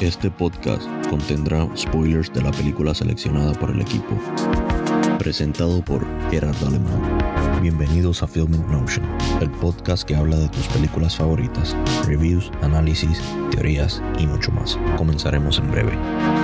Este podcast contendrá spoilers de la película seleccionada por el equipo. Presentado por Gerard Alemán. Bienvenidos a Film in Notion, el podcast que habla de tus películas favoritas, reviews, análisis, teorías y mucho más. Comenzaremos en breve.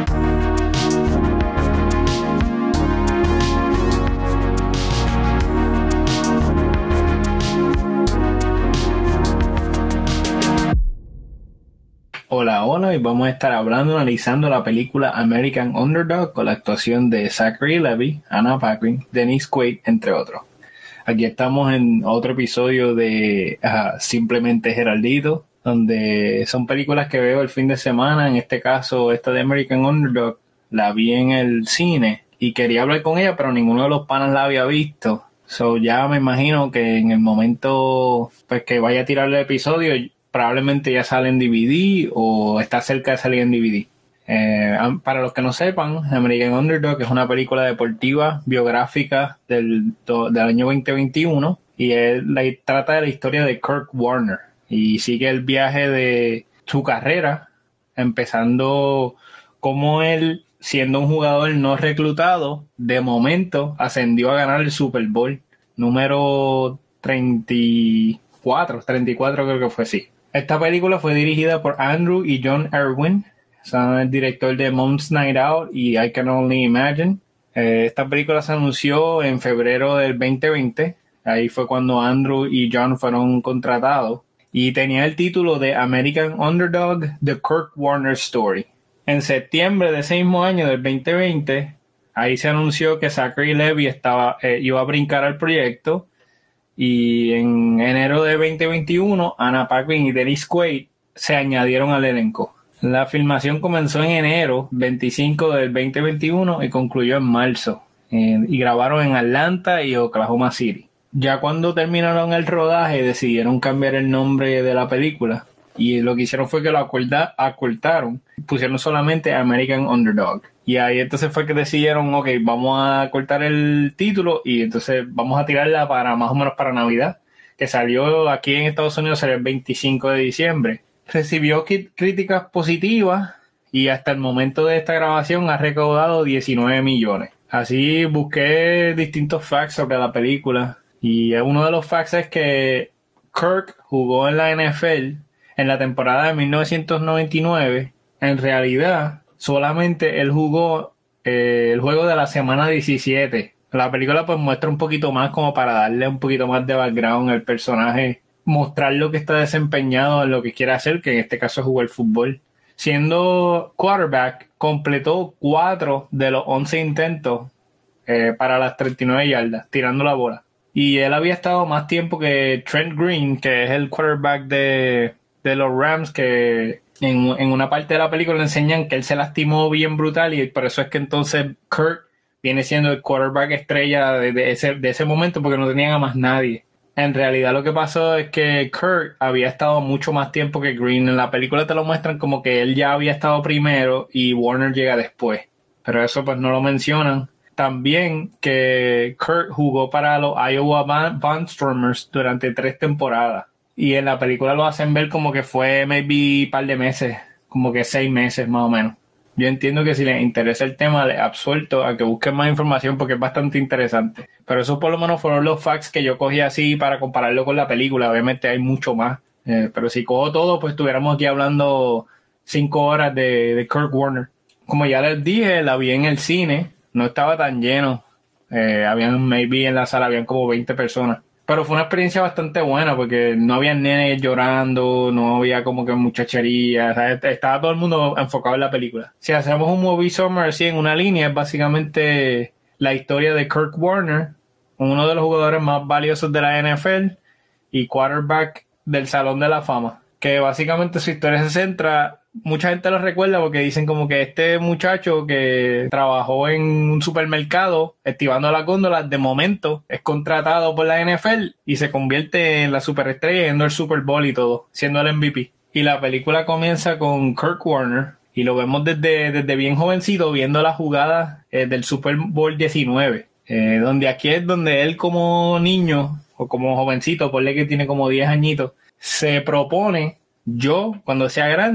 Hola, y vamos a estar analizando la película American Underdog con la actuación de Zachary Levi, Anna Paquin, Dennis Quaid, entre otros. Aquí estamos en otro episodio de Simplemente Geraldito, donde son películas que veo el fin de semana. En este caso, esta de American Underdog la vi en el cine y quería hablar con ella, pero ninguno de los panas la había visto. So ya me imagino que en el momento pues que vaya a tirar el episodio, probablemente ya sale en DVD o está cerca de salir en DVD. Para los que no sepan, American Underdog es una película deportiva biográfica del año 2021 y trata de la historia de Kurt Warner y sigue el viaje de su carrera, empezando como él, siendo un jugador no reclutado, de momento ascendió a ganar el Super Bowl número 34 creo que fue, sí. Esta película fue dirigida por Andrew y John Erwin, son el director de Mom's Night Out y I Can Only Imagine. Esta película se anunció en febrero del 2020, ahí fue cuando Andrew y John fueron contratados, y tenía el título de American Underdog, The Kurt Warner Story. En septiembre de ese mismo año, del 2020, ahí se anunció que Zachary Levi iba a brincar al proyecto. Y en enero de 2021, Anna Paquin y Dennis Quaid se añadieron al elenco. La filmación comenzó en enero 25 del 2021 y concluyó en marzo. Y grabaron en Atlanta y Oklahoma City. Ya cuando terminaron el rodaje, decidieron cambiar el nombre de la película. Y lo que hicieron fue que lo acortaron. Pusieron solamente American Underdog. Y ahí entonces fue que decidieron, ok, vamos a cortar el título y entonces vamos a tirarla para más o menos para Navidad, que salió aquí en Estados Unidos el 25 de diciembre. Recibió críticas positivas y hasta el momento de esta grabación ha recaudado 19 millones. Así busqué distintos facts sobre la película y uno de los facts es que Kirk jugó en la NFL en la temporada de 1999. En realidad, solamente él jugó el juego de la semana 17. La película pues muestra un poquito más como para darle un poquito más de background al personaje, mostrar lo que está desempeñado en lo que quiere hacer, que en este caso es jugar fútbol. Siendo quarterback, completó 4 de los 11 intentos para las 39 yardas, tirando la bola. Y él había estado más tiempo que Trent Green, que es el quarterback de los Rams, que en una parte de la película le enseñan que él se lastimó bien brutal y por eso es que entonces Kurt viene siendo el quarterback estrella de ese momento, porque no tenían a más nadie. En realidad lo que pasó es que Kurt había estado mucho más tiempo que Green. En la película te lo muestran como que él ya había estado primero y Warner llega después, pero eso pues no lo mencionan. También que Kurt jugó para los Iowa Barnstormers durante 3 temporadas. Y en la película lo hacen ver como que fue maybe un par de meses, como que 6 meses más o menos. Yo entiendo que si les interesa el tema, les absuelto a que busquen más información porque es bastante interesante. Pero esos por lo menos fueron los facts que yo cogí así para compararlo con la película. Obviamente hay mucho más. Pero si cojo todo, pues estuviéramos aquí hablando 5 horas de Kurt Warner. Como ya les dije, la vi en el cine. No estaba tan lleno. Maybe en la sala habían como 20 personas. Pero fue una experiencia bastante buena porque no había nenes llorando, no había como que muchachería, ¿sabes? Estaba todo el mundo enfocado en la película. Si hacemos un movie summary así en una línea, es básicamente la historia de Kurt Warner, uno de los jugadores más valiosos de la NFL y quarterback del Salón de la Fama. Que básicamente su historia se centra, mucha gente lo recuerda porque dicen como que este muchacho que trabajó en un supermercado estivando las góndolas, de momento es contratado por la NFL y se convierte en la superestrella yendo al Super Bowl y todo, siendo el MVP. Y la película comienza con Kurt Warner y lo vemos desde bien jovencito viendo las jugadas del Super Bowl 19, donde aquí es donde él como niño o como jovencito, ponle que tiene como 10 añitos, se propone: yo, cuando sea grande,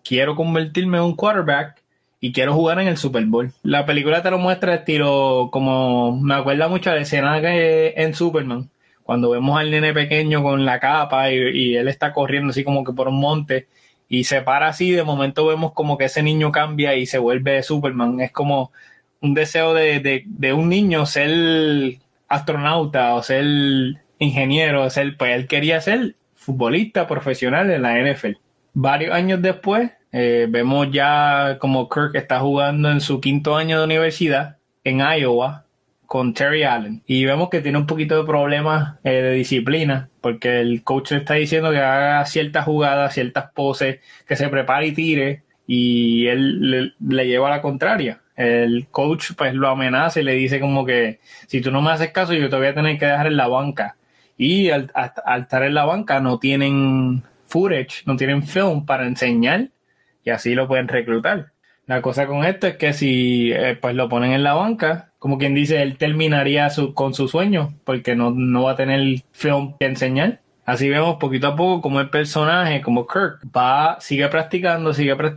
quiero convertirme en un quarterback y quiero jugar en el Super Bowl. La película te lo muestra estilo, como me acuerda mucho a la escena que en Superman, cuando vemos al nene pequeño con la capa y él está corriendo así como que por un monte y se para así, de momento vemos como que ese niño cambia y se vuelve Superman. Es como un deseo de un niño ser astronauta o ser ingeniero, pues él quería ser futbolista profesional en la NFL. Varios años después, vemos ya como Kirk está jugando en su 5º año de universidad en Iowa con Terry Allen. Y vemos que tiene un poquito de problemas de disciplina, porque el coach le está diciendo que haga ciertas jugadas, ciertas poses, que se prepare y tire, y él le lleva a la contraria. El coach pues lo amenaza y le dice como que si tú no me haces caso yo te voy a tener que dejar en la banca. Y al estar en la banca no tienen footage, no tienen film para enseñar y así lo pueden reclutar. La cosa con esto es que si pues lo ponen en la banca, como quien dice, él terminaría con su sueño porque no va a tener film que enseñar. Así vemos poquito a poco como el personaje, como Kirk, sigue practicando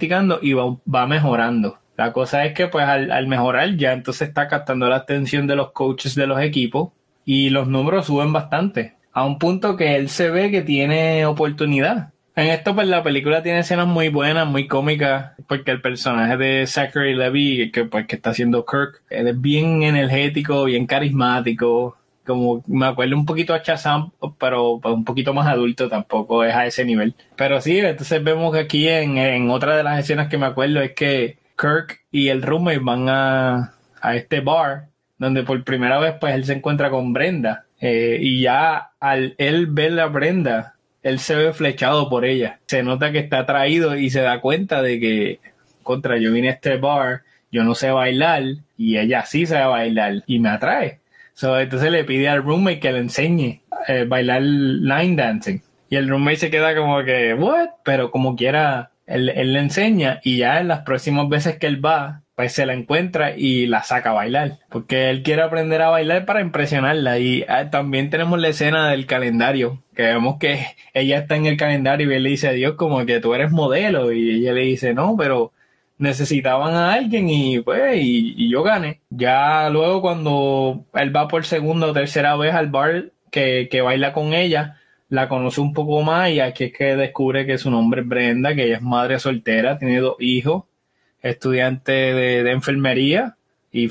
y va mejorando. La cosa es que pues al mejorar ya entonces está captando la atención de los coaches de los equipos y los números suben bastante, a un punto que él se ve que tiene oportunidad. En esto pues la película tiene escenas muy buenas, muy cómicas, porque el personaje de Zachary Levi, que está haciendo Kirk, él es bien energético, bien carismático, como me acuerdo un poquito a Shazam, pero pues, un poquito más adulto, tampoco es a ese nivel. Pero sí, entonces vemos que aquí en otra de las escenas que me acuerdo es que Kirk y el roommate van a este bar, donde por primera vez pues él se encuentra con Brenda, y ya al él ver a Brenda, él se ve flechado por ella. Se nota que está atraído y se da cuenta de que, yo vine a este bar, yo no sé bailar, y ella sí sabe bailar, y me atrae. Entonces le pide al roommate que le enseñe bailar line dancing. Y el roommate se queda como que, ¿what? Pero como quiera, él le enseña, y ya en las próximas veces que él va, pues se la encuentra y la saca a bailar, porque él quiere aprender a bailar para impresionarla. Y también tenemos la escena del calendario, que vemos que ella está en el calendario y él le dice a Dios como que tú eres modelo, y ella le dice no, pero necesitaban a alguien y pues y yo gané. Ya luego cuando él va por segunda o tercera vez al bar que baila con ella, la conoce un poco más y aquí es que descubre que su nombre es Brenda, que ella es madre soltera, tiene 2 hijos, estudiante de enfermería y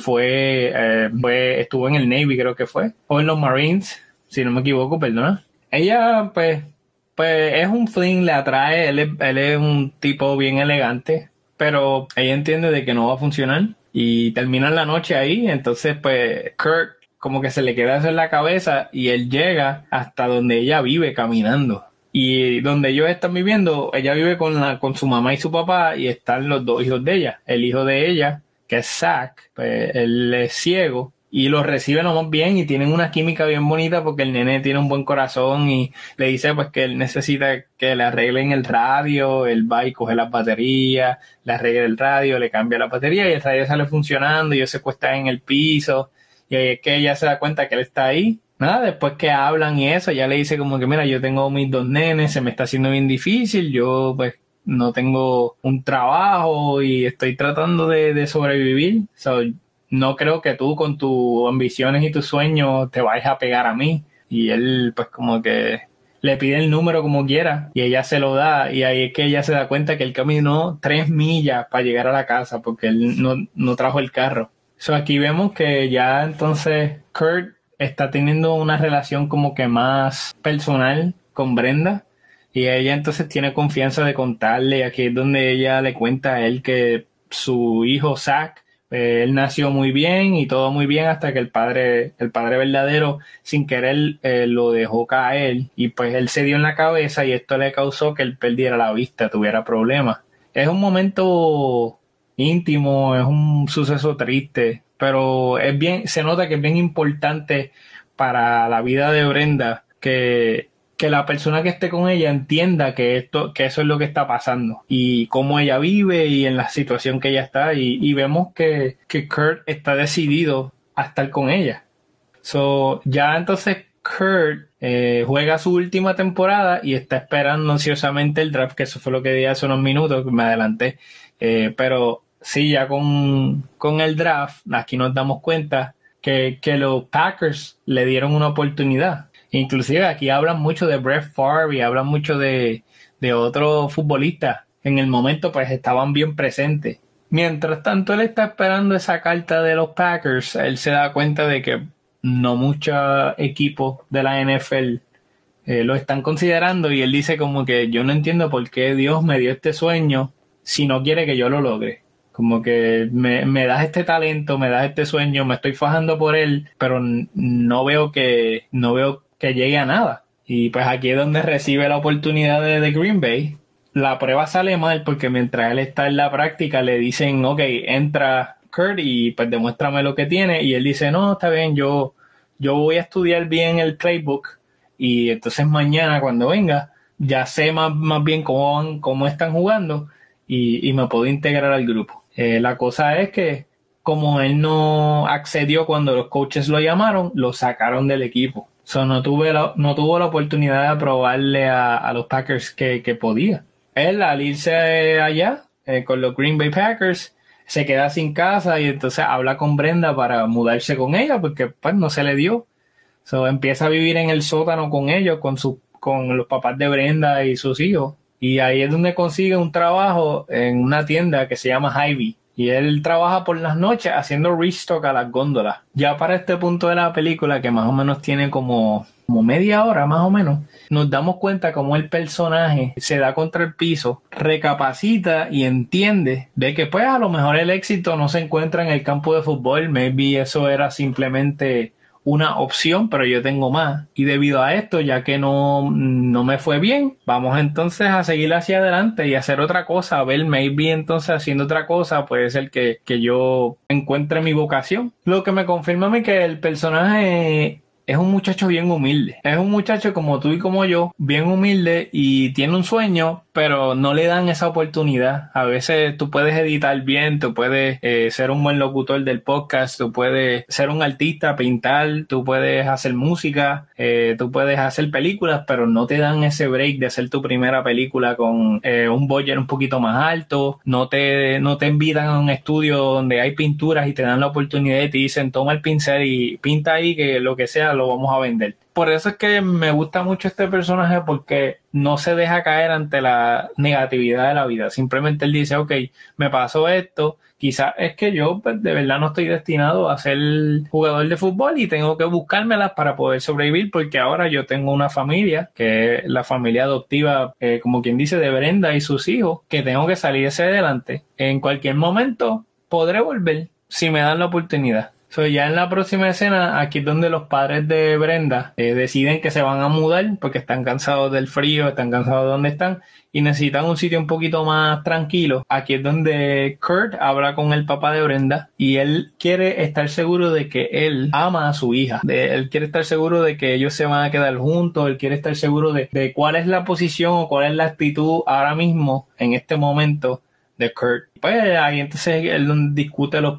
estuvo en el Navy, creo que fue, o en los Marines, si no me equivoco, perdona. Ella pues es un fling, le atrae, él es un tipo bien elegante, pero ella entiende de que no va a funcionar y terminan la noche ahí. Entonces pues Kurt como que se le queda eso en la cabeza y él llega hasta donde ella vive caminando. Y donde ellos están viviendo, ella vive con su mamá y su papá y están los 2 hijos de ella. El hijo de ella, que es Zach, pues él es ciego y los recibe nomás bien y tienen una química bien bonita porque el nene tiene un buen corazón y le dice pues que él necesita que le arreglen el radio. Él va y coge las baterías, le arregla el radio, le cambia la batería y el radio sale funcionando y ellos se acuestan en el piso y ahí es que ella se da cuenta que él está ahí. Nada, después que hablan y eso, ya le dice como que mira, yo tengo mis 2 nenes, se me está haciendo bien difícil, yo pues no tengo un trabajo y estoy tratando de sobrevivir. No creo que tú con tus ambiciones y tus sueños te vayas a pegar a mí. Y él pues como que le pide el número como quiera y ella se lo da y ahí es que ella se da cuenta que él caminó 3 millas para llegar a la casa porque él no trajo el carro. Aquí vemos que ya entonces Kurt está teniendo una relación como que más personal con Brenda y ella entonces tiene confianza de contarle, y aquí es donde ella le cuenta a él que su hijo Zach, él nació muy bien y todo muy bien hasta que el padre verdadero sin querer lo dejó caer y pues él se dio en la cabeza y esto le causó que él perdiera la vista, tuviera problemas. Es un momento íntimo, es un suceso triste, pero se nota que es bien importante para la vida de Brenda que la persona que esté con ella entienda que eso es lo que está pasando y cómo ella vive y en la situación que ella está y vemos que Kurt está decidido a estar con ella. Ya entonces Kurt juega su última temporada y está esperando ansiosamente el draft, que eso fue lo que dije hace unos minutos, me adelanté. Pero sí, ya con el draft, aquí nos damos cuenta que los Packers le dieron una oportunidad. Inclusive aquí hablan mucho de Brett Favre y hablan mucho de otros futbolistas. En el momento pues estaban bien presentes. Mientras tanto él está esperando esa carta de los Packers, él se da cuenta de que no muchos equipos de la NFL lo están considerando, y él dice como que yo no entiendo por qué Dios me dio este sueño si no quiere que yo lo logre. Como que me das este talento, me das este sueño, me estoy fajando por él, pero no veo que llegue a nada. Y pues aquí es donde recibe la oportunidad de Green Bay. La prueba sale mal porque mientras él está en la práctica le dicen, ok, entra Kurt y pues demuéstrame lo que tiene. Y él dice, no, está bien, yo voy a estudiar bien el playbook y entonces mañana cuando venga ya sé más bien cómo están jugando y me puedo integrar al grupo. La cosa es que como él no accedió cuando los coaches lo llamaron, lo sacaron del equipo. So, no tuvo la oportunidad de probarle a los Packers que podía. Él, al irse allá con los Green Bay Packers, se queda sin casa y entonces habla con Brenda para mudarse con ella porque pues no se le dio. So, empieza a vivir en el sótano con ellos, con los papás de Brenda y sus hijos. Y ahí es donde consigue un trabajo en una tienda que se llama Hy-Vee. Y él trabaja por las noches haciendo restock a las góndolas. Ya para este punto de la película, que más o menos tiene como media hora más o menos, nos damos cuenta cómo el personaje se da contra el piso, recapacita y entiende de que pues a lo mejor el éxito no se encuentra en el campo de fútbol, maybe eso era simplemente una opción, pero yo tengo más. Y debido a esto, ya que no me fue bien, vamos entonces a seguir hacia adelante y hacer otra cosa, a ver, maybe entonces haciendo otra cosa puede ser que yo encuentre mi vocación. Lo que me confirma a mí que el personaje es un muchacho bien humilde. Es un muchacho como tú y como yo, bien humilde y tiene un sueño, pero no le dan esa oportunidad. A veces tú puedes editar bien, tú puedes ser un buen locutor del podcast, tú puedes ser un artista, pintar, tú puedes hacer música, tú puedes hacer películas, pero no te dan ese break de hacer tu primera película con un budget un poquito más alto. No te invitan a un estudio donde hay pinturas y te dan la oportunidad y te dicen toma el pincel y pinta ahí que lo que sea lo vamos a vender. Por eso es que me gusta mucho este personaje, porque no se deja caer ante la negatividad de la vida. Simplemente él dice, ok, me pasó esto, quizás es que yo pues, de verdad no estoy destinado a ser jugador de fútbol y tengo que buscármelas para poder sobrevivir, porque ahora yo tengo una familia, que es la familia adoptiva, como quien dice, de Brenda y sus hijos, que tengo que salir hacia adelante. En cualquier momento podré volver si me dan la oportunidad. So, ya en la próxima escena, aquí es donde los padres de Brenda deciden que se van a mudar porque están cansados del frío, están cansados de donde están y necesitan un sitio un poquito más tranquilo. Aquí es donde Kurt habla con el papá de Brenda y él quiere estar seguro de que él ama a su hija. Él quiere estar seguro de que ellos se van a quedar juntos, él quiere estar seguro de cuál es la posición o cuál es la actitud ahora mismo, en este momento, de Kurt. Pues ahí entonces él discute los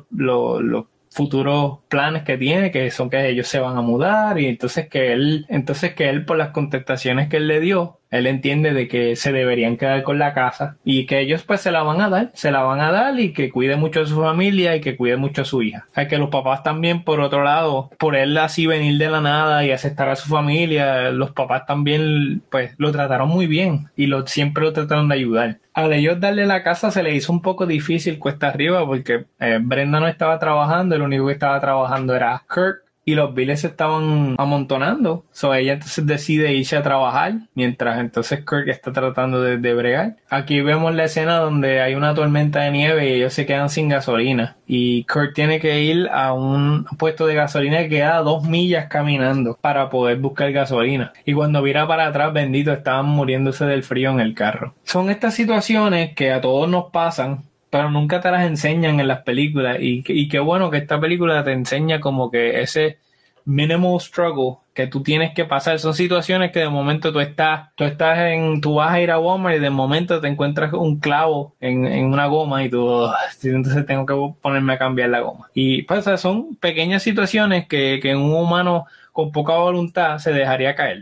futuros planes que tiene, que son que ellos se van a mudar, y entonces que él por las contestaciones que él le dio, él entiende de que se deberían quedar con la casa y que ellos pues se la van a dar y que cuide mucho a su familia y que cuide mucho a su hija. Hay que los papás también, por otro lado, por él así venir de la nada y aceptar a su familia, los papás también pues lo trataron muy bien y siempre lo trataron de ayudar. Al ellos darle la casa se le hizo un poco difícil cuesta arriba porque Brenda no estaba trabajando, el único que estaba trabajando era Kurt y los biles se estaban amontonando. So ella entonces decide irse a trabajar mientras entonces Kurt está tratando de bregar. Aquí vemos la escena donde hay una tormenta de nieve y ellos se quedan sin gasolina y Kurt tiene que ir a un puesto de gasolina que queda 2 millas caminando para poder buscar gasolina, y cuando mira para atrás, bendito, estaban muriéndose del frío en el carro. Son estas situaciones que a todos nos pasan, pero nunca te las enseñan en las películas, y qué bueno que esta película te enseña como que ese minimal struggle que tú tienes que pasar. Son situaciones que de momento tú vas a ir a Walmart y de momento te encuentras un clavo en una goma y tú, entonces tengo que ponerme a cambiar la goma. Y pues son pequeñas situaciones que un humano con poca voluntad se dejaría caer.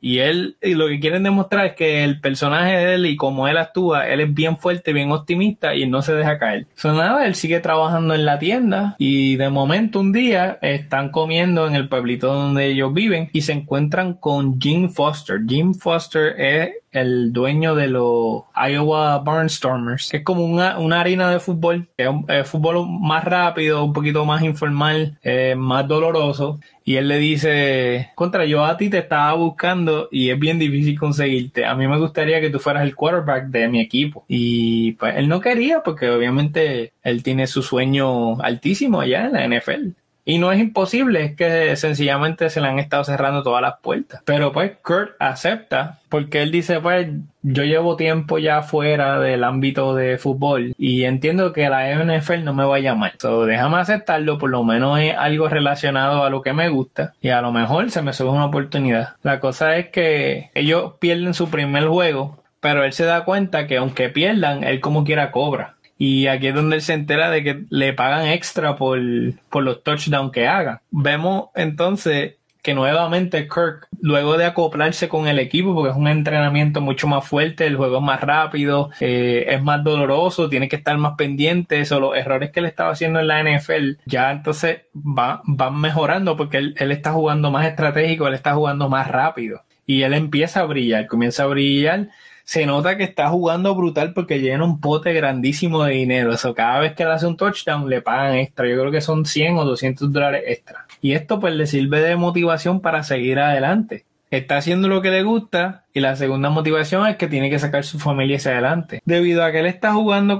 Y lo que quieren demostrar es que el personaje de él y como él actúa, él es bien fuerte, bien optimista y no se deja caer. Nada, él sigue trabajando en la tienda y de momento un día están comiendo en el pueblito donde ellos viven y se encuentran con Jim Foster. Jim Foster es el dueño de los Iowa Barnstormers, que es como una arena de fútbol, que es un fútbol más rápido, un poquito más informal, más doloroso. Y él le dice, yo a ti te estaba buscando y es bien difícil conseguirte. A mí me gustaría que tú fueras el quarterback de mi equipo. Y pues él no quería porque obviamente él tiene su sueño altísimo allá en la NFL. Y no es imposible, es que sencillamente se le han estado cerrando todas las puertas. Pero pues Kurt acepta porque él dice, pues yo llevo tiempo ya fuera del ámbito de fútbol y entiendo que la NFL no me va a llamar. Déjame aceptarlo, por lo menos es algo relacionado a lo que me gusta y a lo mejor se me sube una oportunidad. La cosa es que ellos pierden su primer juego, pero él se da cuenta que aunque pierdan, él como quiera cobra. Y aquí es donde él se entera de que le pagan extra por los touchdowns que haga. Vemos entonces que nuevamente Kirk, luego de acoplarse con el equipo, porque es un entrenamiento mucho más fuerte, el juego es más rápido, es más doloroso, tiene que estar más pendiente, los errores que él estaba haciendo en la NFL, ya entonces van mejorando porque él está jugando más estratégico, él está jugando más rápido. Y él empieza a brillar, comienza a brillar. Se nota que está jugando brutal porque llena un pote grandísimo de dinero. Cada vez que él hace un touchdown le pagan extra. Yo creo que son $100 o $200 extra. Y esto pues le sirve de motivación para seguir adelante. Está haciendo lo que le gusta y la segunda motivación es que tiene que sacar su familia hacia adelante. Debido a que él está jugando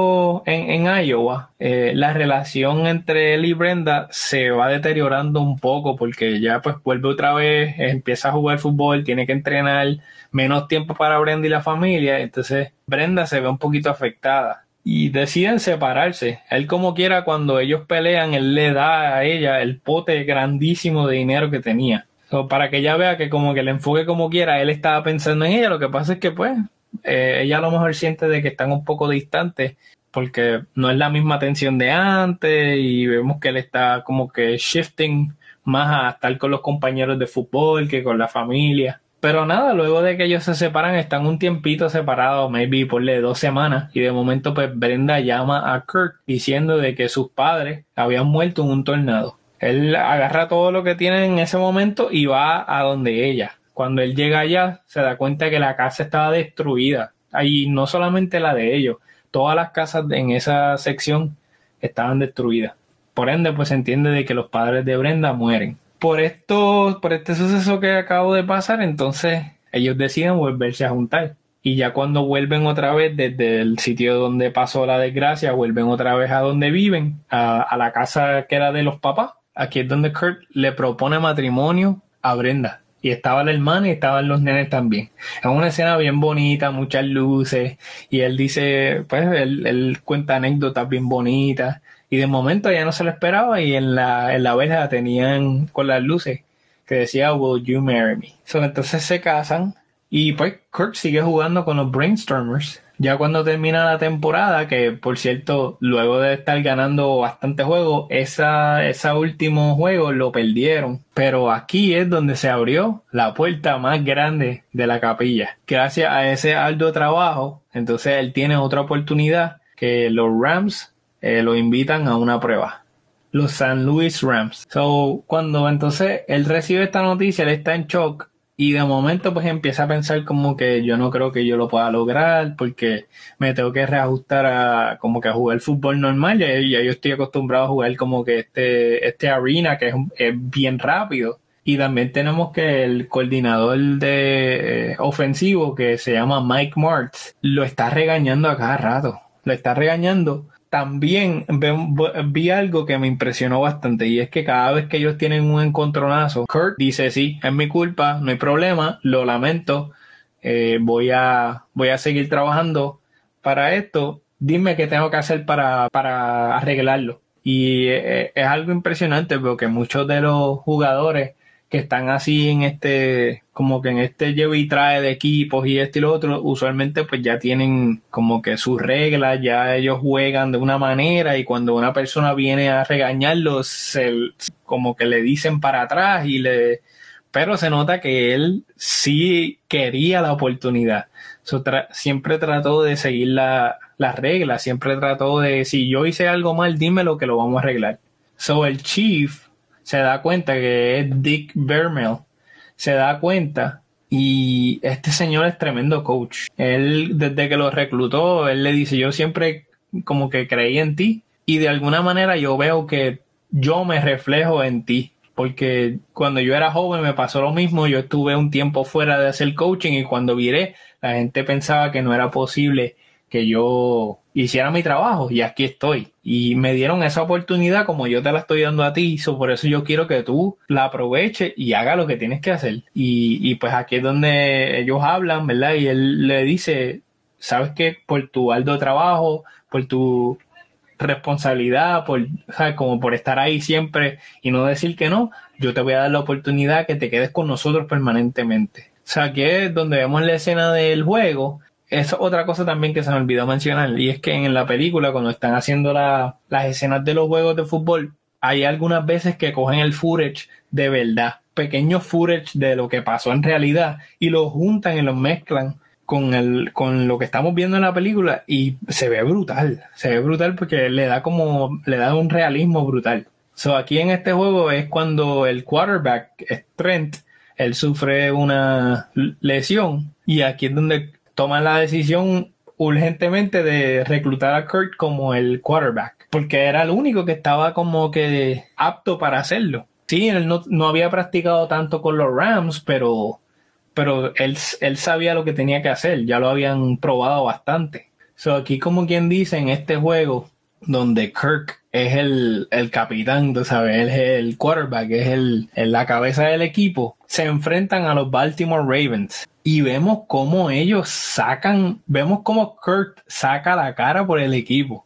en Iowa, la relación entre él y Brenda se va deteriorando un poco porque ya pues vuelve otra vez, empieza a jugar fútbol, tiene que entrenar, menos tiempo para Brenda y la familia, entonces Brenda se ve un poquito afectada. Y deciden separarse. Él como quiera, cuando ellos pelean, él le da a ella el pote grandísimo de dinero que tenía. Para que ella vea que como que le enfoque como quiera, él estaba pensando en ella. Lo que pasa es que pues ella a lo mejor siente de que están un poco distantes porque no es la misma tensión de antes y vemos que él está como que shifting más a estar con los compañeros de fútbol que con la familia. Pero nada, luego de que ellos se separan, están un tiempito separados, maybe ponle 2 semanas, y de momento pues Brenda llama a Kurt diciendo de que sus padres habían muerto en un tornado. Él agarra todo lo que tiene en ese momento y va a donde ella. Cuando él llega allá, se da cuenta que la casa estaba destruida. Ahí no solamente la de ellos, todas las casas en esa sección estaban destruidas. Por ende, pues se entiende de que los padres de Brenda mueren. Por este suceso que acabo de pasar, entonces ellos deciden volverse a juntar. Y ya cuando vuelven otra vez desde el sitio donde pasó la desgracia, vuelven otra vez a donde viven, a la casa que era de los papás. Aquí es donde Kurt le propone matrimonio a Brenda. Y estaba la hermana y estaban los nenes también. Es una escena bien bonita, muchas luces. Y él dice, pues él cuenta anécdotas bien bonitas. Y de momento ya no se lo esperaba y en la verja tenían con las luces que decía Will you marry me? Entonces se casan y pues Kurt sigue jugando con los Brainstormers. Ya cuando termina la temporada, que por cierto, luego de estar ganando bastantes juegos, ese último juego lo perdieron. Pero aquí es donde se abrió la puerta más grande de la capilla. Gracias a ese arduo trabajo, entonces él tiene otra oportunidad que los Rams lo invitan a una prueba. Los St. Louis Rams. Cuando entonces él recibe esta noticia, él está en shock y de momento pues empieza a pensar como que yo no creo que yo lo pueda lograr porque me tengo que reajustar a jugar fútbol normal. Ya yo estoy acostumbrado a jugar como que este arena que es bien rápido. Y también tenemos que el coordinador de ofensivo que se llama Mike Martz lo está regañando a cada rato. Lo está regañando. También vi algo que me impresionó bastante y es que cada vez que ellos tienen un encontronazo, Kurt dice, sí, es mi culpa, no hay problema, lo lamento, voy a seguir trabajando para esto, dime qué tengo que hacer para arreglarlo. Y es algo impresionante porque muchos de los jugadores que están así en este llevo y trae de equipos y esto y lo otro, usualmente pues ya tienen como que sus reglas, ya ellos juegan de una manera y cuando una persona viene a regañarlos, como que le dicen para atrás pero se nota que él sí quería la oportunidad. Siempre trató de seguir las reglas, siempre trató de, si yo hice algo mal, dímelo que lo vamos a arreglar. El chief se da cuenta que es Dick Vermeil, se da cuenta, y este señor es tremendo coach. Él, desde que lo reclutó, él le dice, yo siempre como que creí en ti, y de alguna manera yo veo que yo me reflejo en ti, porque cuando yo era joven me pasó lo mismo. Yo estuve un tiempo fuera de hacer coaching, y cuando viré, la gente pensaba que no era posible que yo hiciera mi trabajo, y aquí estoy. Y me dieron esa oportunidad como yo te la estoy dando a ti, por eso yo quiero que tú la aproveches y hagas lo que tienes que hacer. Y pues aquí es donde ellos hablan, ¿verdad? Y él le dice, ¿sabes qué? Por tu arduo trabajo, por tu responsabilidad, ¿sabes? Como por estar ahí siempre y no decir que no, yo te voy a dar la oportunidad que te quedes con nosotros permanentemente. O sea, aquí es donde vemos la escena del juego. Es otra cosa también que se me olvidó mencionar, y es que en la película, cuando están haciendo las escenas de los juegos de fútbol, hay algunas veces que cogen el footage de verdad, pequeños footage de lo que pasó en realidad, y lo juntan y lo mezclan con lo que estamos viendo en la película, y se ve brutal porque le da un realismo brutal. Aquí en este juego es cuando el quarterback, Trent, él sufre una lesión, y aquí es donde toman la decisión urgentemente de reclutar a Kurt como el quarterback, porque era el único que estaba como que apto para hacerlo. Sí, él no había practicado tanto con los Rams, pero él sabía lo que tenía que hacer, ya lo habían probado bastante. Aquí, como quien dice, en este juego donde Kirk es el capitán, tú sabes, él es el quarterback, es la cabeza del equipo, se enfrentan a los Baltimore Ravens. Y vemos cómo Kirk saca la cara por el equipo.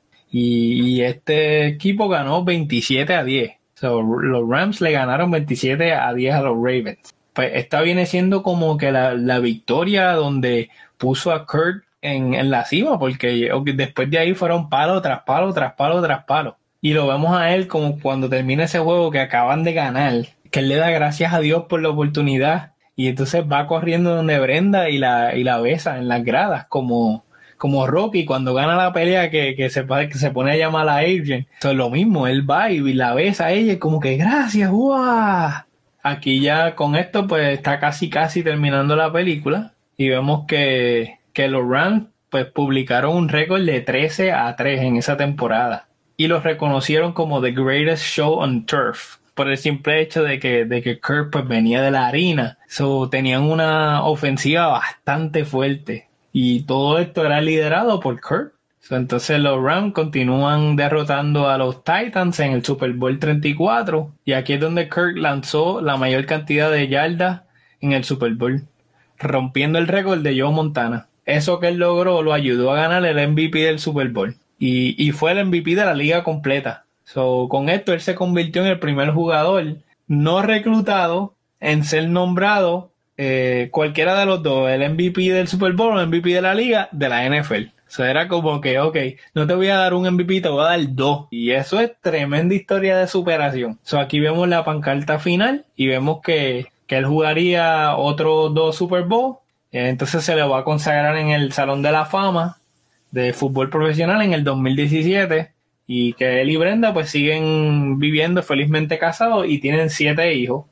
Y este equipo ganó 27-10. Los Rams le ganaron 27-10 a los Ravens. Pues esta viene siendo como que la victoria donde puso a Kirk en la cima, porque después de ahí fueron palo tras palo, tras palo, tras palo. Y lo vemos a él como cuando termina ese juego que acaban de ganar, que él le da gracias a Dios por la oportunidad. Y entonces va corriendo donde Brenda y la besa en las gradas, como Rocky cuando gana la pelea que se pone a llamar a Adrian. Eso es lo mismo, él va y la besa a ella como que gracias, ¡guau! Aquí ya con esto pues está casi terminando la película, y vemos que los Rams pues publicaron un récord de 13-3 en esa temporada, y los reconocieron como The Greatest Show on Turf, por el simple hecho de que Kirk pues venía de la harina. Tenían una ofensiva bastante fuerte, y todo esto era liderado por Kirk. Entonces los Rams continúan derrotando a los Titans en el Super Bowl 34, y aquí es donde Kirk lanzó la mayor cantidad de yardas en el Super Bowl, rompiendo el récord de Joe Montana. Eso que él logró lo ayudó a ganar el MVP del Super Bowl, y fue el MVP de la liga completa. Con esto él se convirtió en el primer jugador no reclutado en ser nombrado cualquiera de los dos, el MVP del Super Bowl o el MVP de la liga de la NFL. Era como que, ok, no te voy a dar un MVP, te voy a dar 2. Y eso es tremenda historia de superación. Aquí vemos la pancarta final y vemos que él jugaría otros 2 Super Bowl. Entonces se le va a consagrar en el Salón de la Fama de Fútbol Profesional en el 2017. Y que él y Brenda pues siguen viviendo felizmente casados y tienen 7 hijos.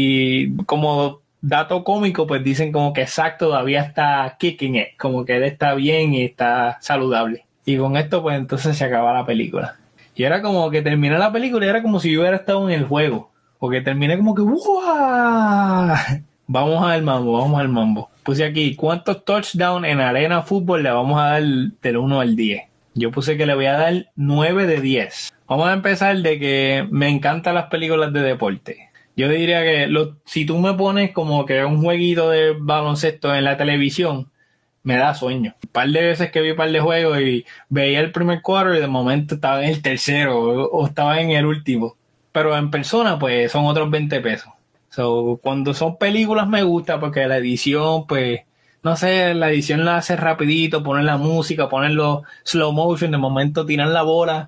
Y como dato cómico, pues dicen como que Zack todavía está kicking it, como que él está bien y está saludable. Y con esto pues entonces se acaba la película. Y era como que terminé la película y era como si yo hubiera estado en el juego, porque terminé como que ¡wow! Vamos al mambo. Puse aquí, ¿cuántos touchdowns en arena fútbol le vamos a dar del 1 al 10? Yo puse que le voy a dar 9 de 10. Vamos a empezar de que me encantan las películas de deporte. Yo diría que si tú me pones como que un jueguito de baloncesto en la televisión, me da sueño. Un par de veces que vi un par de juegos y veía el primer quarter y de momento estaba en el tercero o estaba en el último. Pero en persona, pues son otros 20 pesos. Cuando son películas me gusta porque la edición, pues, no sé, la edición la hace rapidito, ponen la música, ponen los slow motion, de momento tiran la bola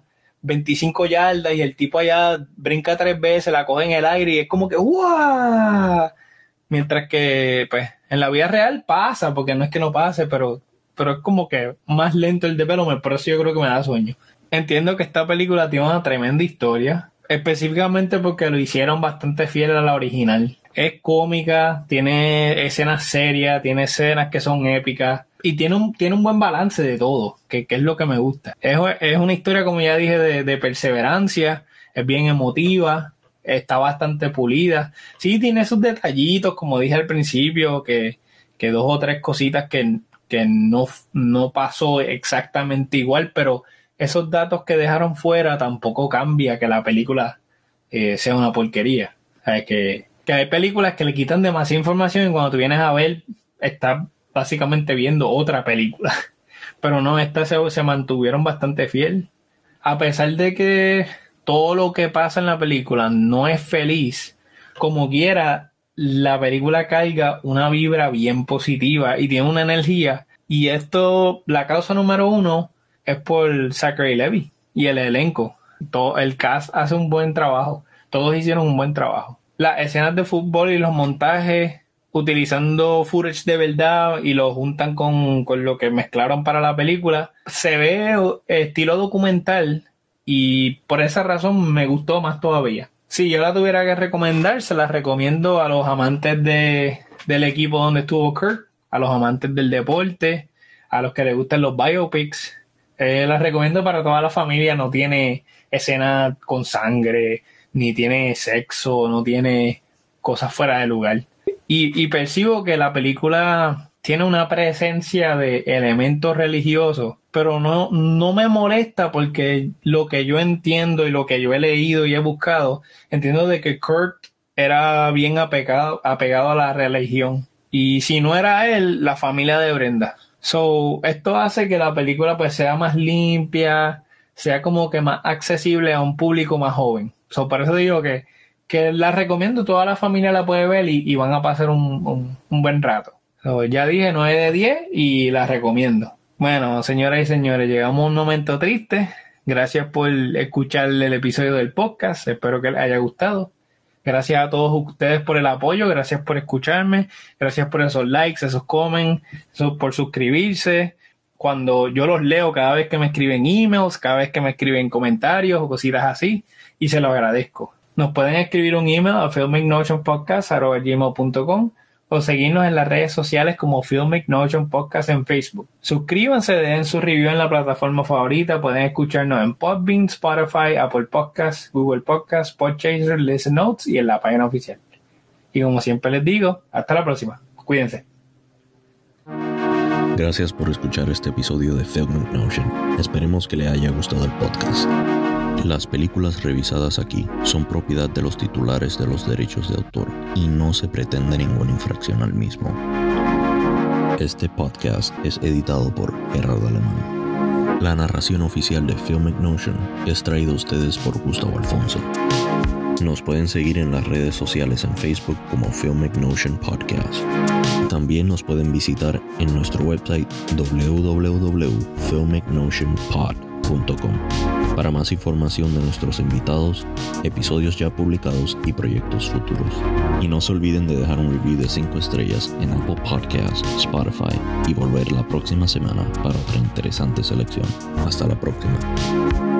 25 yardas y el tipo allá brinca 3 veces, la coge en el aire y es como que ¡guau! Mientras que, pues, en la vida real pasa, porque no es que no pase, pero es como que más lento el development, por eso yo creo que me da sueño. Entiendo que esta película tiene una tremenda historia, específicamente porque lo hicieron bastante fiel a la original. Es cómica, tiene escenas serias, tiene escenas que son épicas y tiene un buen balance de todo, que es lo que me gusta. Es una historia, como ya dije, de perseverancia, es bien emotiva, está bastante pulida. Sí, tiene sus detallitos, como dije al principio, que 2 o 3 cositas que no pasó exactamente igual, pero esos datos que dejaron fuera tampoco cambia que la película sea una porquería. O sea, que hay películas que le quitan demasiada información y cuando tú vienes a ver, estás básicamente viendo otra película. Pero no, estas se mantuvieron bastante fiel. A pesar de que todo lo que pasa en la película no es feliz, como quiera, la película carga una vibra bien positiva y tiene una energía. Y esto, la causa número 1 es por Zachary Levi y el elenco. Todo el cast hace un buen trabajo. Todos hicieron un buen trabajo. Las escenas de fútbol y los montajes, utilizando footage de verdad y lo juntan con lo que mezclaron para la película, se ve estilo documental y por esa razón me gustó más todavía. Si yo la tuviera que recomendar, se la recomiendo a los amantes del equipo donde estuvo Kurt, a los amantes del deporte, a los que les gustan los biopics. La recomiendo para toda la familia. No tiene escenas con sangre, ni tiene sexo, no tiene cosas fuera de lugar. Y percibo que la película tiene una presencia de elementos religiosos, pero no me molesta porque lo que yo entiendo y lo que yo he leído y he buscado, entiendo de que Kurt era bien apegado a la religión. Y si no era él, la familia de Brenda. So, esto hace que la película pues sea más limpia, sea como que más accesible a un público más joven. So, por eso digo que la recomiendo, toda la familia la puede ver y van a pasar un buen rato. So, ya dije 9 de 10 y la recomiendo. Bueno, señoras y señores, llegamos a un momento triste. Gracias por escuchar el episodio del podcast. Espero que les haya gustado. Gracias a todos ustedes por el apoyo, gracias por escucharme, gracias por esos likes, esos comments, por suscribirse. Cuando yo los leo cada vez que me escriben emails, cada vez que me escriben comentarios o cositas así, y se lo agradezco. Nos pueden escribir un email a filmicnotionpodcast@gmail.com o seguirnos en las redes sociales como Filmic Notion Podcast en Facebook. Suscríbanse, den su review en la plataforma favorita. Pueden escucharnos en Podbean, Spotify, Apple Podcasts, Google Podcasts, Podchaser, Listen Notes y en la página oficial. Y como siempre les digo, hasta la próxima. Cuídense. Gracias por escuchar este episodio de Filmic Notion. Esperemos que le haya gustado el podcast. Las películas revisadas aquí son propiedad de los titulares de los derechos de autor y no se pretende ninguna infracción al mismo. Este podcast es editado por Gerardo Alemán. La narración oficial de Filmic Notion es traída a ustedes por Gustavo Alfonso. Nos pueden seguir en las redes sociales en Facebook como Filmic Notion Podcast. También nos pueden visitar en nuestro website www.filmicnotionpod.com para más información de nuestros invitados, episodios ya publicados y proyectos futuros. Y no se olviden de dejar un review de 5 estrellas en Apple Podcasts, Spotify y volver la próxima semana para otra interesante selección. Hasta la próxima.